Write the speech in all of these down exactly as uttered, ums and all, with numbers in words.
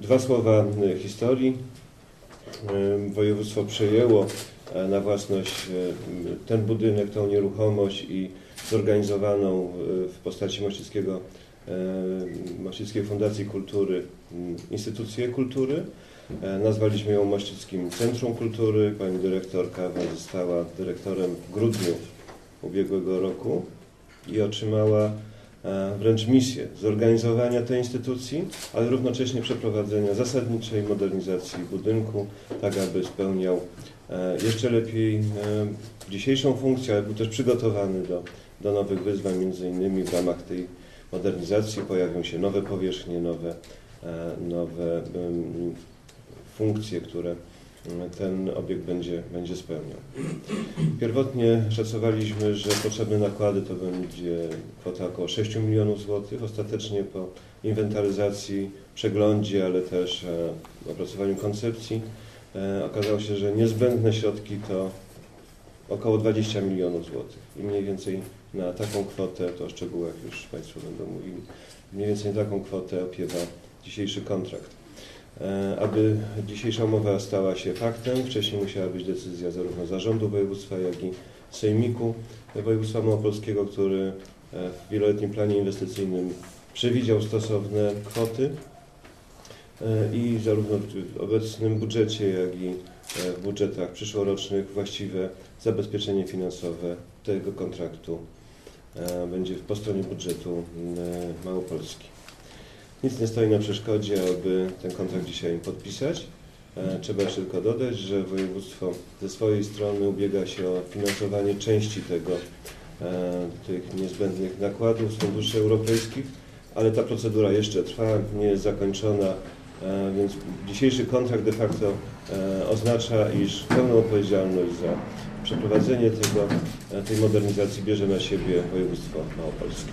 Dwa słowa historii. Województwo przejęło na własność ten budynek, tą nieruchomość i zorganizowaną w postaci Mościckiego, Mościckiej Fundacji Kultury instytucję kultury. Nazwaliśmy ją Mościckim Centrum Kultury. Pani dyrektorka została dyrektorem w grudniu ubiegłego roku i otrzymała wręcz misję zorganizowania tej instytucji, ale równocześnie przeprowadzenia zasadniczej modernizacji budynku, tak aby spełniał jeszcze lepiej dzisiejszą funkcję, ale był też przygotowany do, do nowych wyzwań. Między innymi w ramach tej modernizacji pojawią się nowe powierzchnie, nowe, nowe funkcje, które ten obiekt będzie, będzie spełniał. Pierwotnie szacowaliśmy, że potrzebne nakłady to będzie kwota około sześć milionów złotych. Ostatecznie po inwentaryzacji, przeglądzie, ale też e, opracowaniu koncepcji e, okazało się, że niezbędne środki to około dwadzieścia milionów złotych. I mniej więcej na taką kwotę, to o szczegółach już Państwo będą mówili, mniej więcej na taką kwotę opiewa dzisiejszy kontrakt. Aby dzisiejsza umowa stała się faktem, wcześniej musiała być decyzja zarówno Zarządu Województwa, jak i Sejmiku Województwa Małopolskiego, który w wieloletnim planie inwestycyjnym przewidział stosowne kwoty i zarówno w obecnym budżecie, jak i w budżetach przyszłorocznych właściwe zabezpieczenie finansowe tego kontraktu będzie po stronie budżetu Małopolski. Nic nie stoi na przeszkodzie, aby ten kontrakt dzisiaj podpisać. Trzeba jeszcze tylko dodać, że województwo ze swojej strony ubiega się o finansowanie części tego, tych niezbędnych nakładów z funduszy europejskich, ale ta procedura jeszcze trwa, nie jest zakończona, więc dzisiejszy kontrakt de facto oznacza, iż pełną odpowiedzialność za przeprowadzenie tego, tej modernizacji bierze na siebie województwo małopolskie.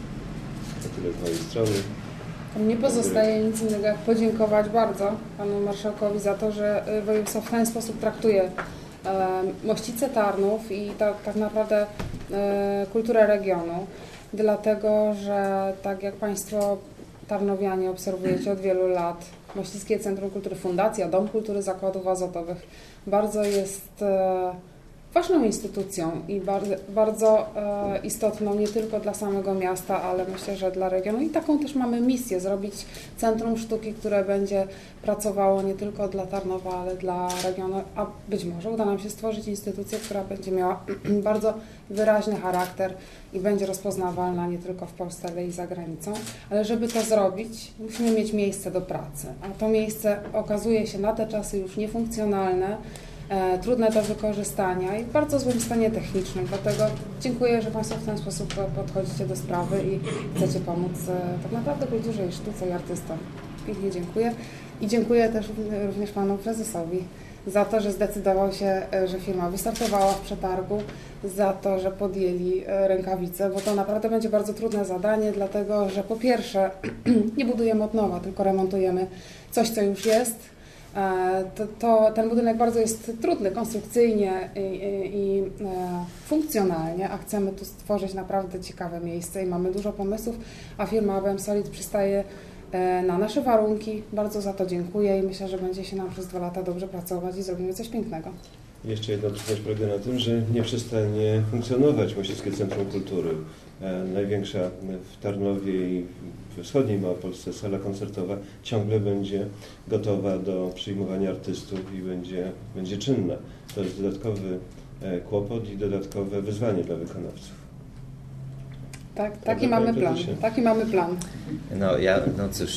To tyle z mojej strony. Nie pozostaje nic innego jak podziękować bardzo panu marszałkowi za to, że województwo w ten sposób traktuje e, Mościce, Tarnów i tak, tak naprawdę e, kulturę regionu, dlatego że tak jak Państwo tarnowianie obserwujecie od wielu lat, Mościckie Centrum Kultury, Fundacja, Dom Kultury Zakładów Azotowych bardzo jest e, ważną instytucją i bardzo, bardzo e, istotną nie tylko dla samego miasta, ale myślę, że dla regionu. I taką też mamy misję, zrobić Centrum Sztuki, które będzie pracowało nie tylko dla Tarnowa, ale dla regionu, a być może uda nam się stworzyć instytucję, która będzie miała bardzo wyraźny charakter i będzie rozpoznawalna nie tylko w Polsce, ale i za granicą. Ale żeby to zrobić, musimy mieć miejsce do pracy, a to miejsce okazuje się na te czasy już niefunkcjonalne, E, trudne do wykorzystania i w bardzo złym stanie technicznym. Dlatego dziękuję, że Państwo w ten sposób podchodzicie do sprawy i chcecie pomóc e, tak naprawdę kulturze i sztuce i artystom. Pięknie dziękuję. I dziękuję też również Panu Prezesowi za to, że zdecydował się, że firma wystartowała w przetargu, za to, że podjęli rękawice, bo to naprawdę będzie bardzo trudne zadanie, dlatego że po pierwsze nie budujemy od nowa, tylko remontujemy coś, co już jest. To, to, ten budynek bardzo jest trudny konstrukcyjnie i, i, i e, funkcjonalnie, a chcemy tu stworzyć naprawdę ciekawe miejsce i mamy dużo pomysłów, a firma A B M Solid przystaje e, na nasze warunki. Bardzo za to dziękuję i myślę, że będzie się nam przez dwa lata dobrze pracować i zrobimy coś pięknego. Jeszcze jedna trudność polega na tym, że nie przestanie funkcjonować Mościckie Centrum Kultury. E, największa w Tarnowie i we wschodniej Małopolsce sala koncertowa ciągle będzie gotowa do przyjmowania artystów i będzie, będzie czynna. To jest dodatkowy e, kłopot i dodatkowe wyzwanie dla wykonawców. Tak, taki mamy plan. Taki mamy plan. No ja, no cóż,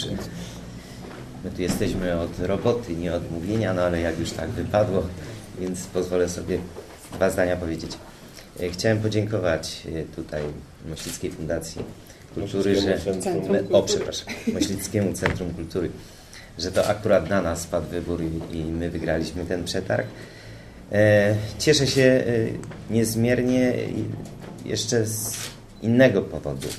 my tu jesteśmy od roboty, nie od mówienia, no ale jak już tak wypadło, więc pozwolę sobie dwa zdania powiedzieć. Chciałem podziękować tutaj Mościckiej Fundacji Kultury, że, o, przepraszam, Mościckiemu Centrum Kultury, że to akurat na nas padł wybór i, i my wygraliśmy ten przetarg. E, cieszę się e, niezmiernie jeszcze z innego powodu.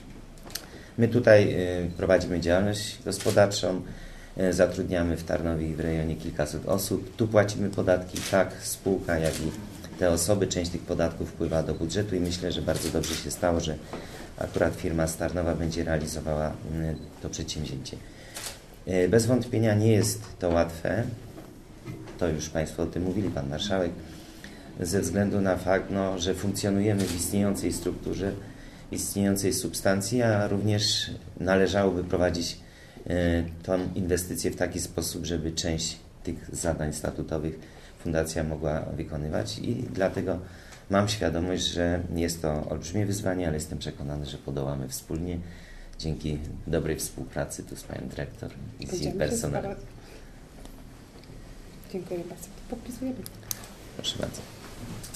My tutaj e, prowadzimy działalność gospodarczą, e, zatrudniamy w Tarnowie i w rejonie kilkaset osób. Tu płacimy podatki, tak spółka, jak i te osoby. Część tych podatków wpływa do budżetu i myślę, że bardzo dobrze się stało, że akurat firma z Tarnowa będzie realizowała to przedsięwzięcie. E, Bez wątpienia nie jest to łatwe, to już Państwo o tym mówili, Pan Marszałek, ze względu na fakt, no, że funkcjonujemy w istniejącej strukturze, istniejącej substancji, a również należałoby prowadzić e, tą inwestycję w taki sposób, żeby część tych zadań statutowych Fundacja mogła wykonywać i dlatego mam świadomość, że jest to olbrzymie wyzwanie, ale jestem przekonany, że podołamy wspólnie dzięki dobrej współpracy tu z Panią Dyrektor i z jej Będziemy się personelem. starać. Dziękuję bardzo. Podpisujemy. Proszę bardzo.